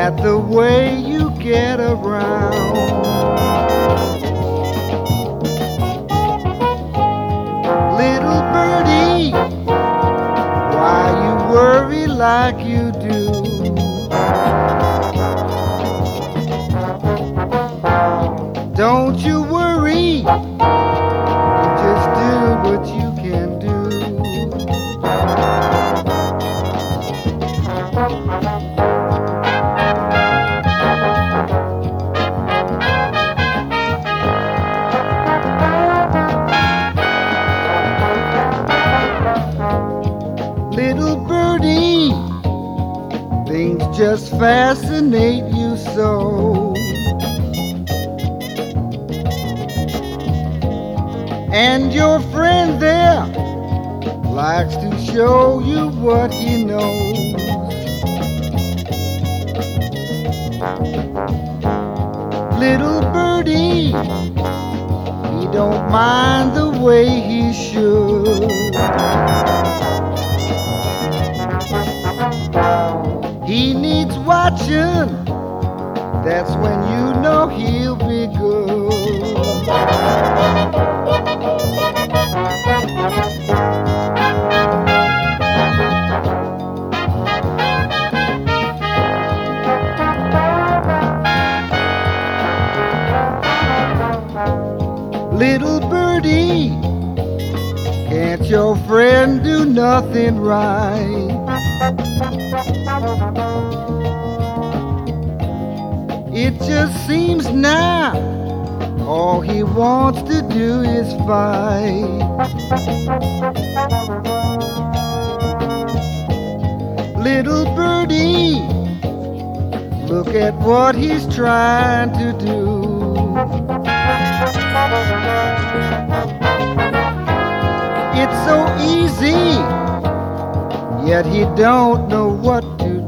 at the way you get around. Little birdie, why you worry like you do? Don't you worry, just do what you can do. Little birdie, things just fascinate you so. And your friend there likes to show you what he knows. Little birdie, he don't mind the way he should. He needs watching, that's when you know he'll be good. Little birdie, can't your friend do nothing right? It just seems now all he wants to do is fight. Little birdie, look at what he's trying to do. It's so easy, yet he don't know what to do.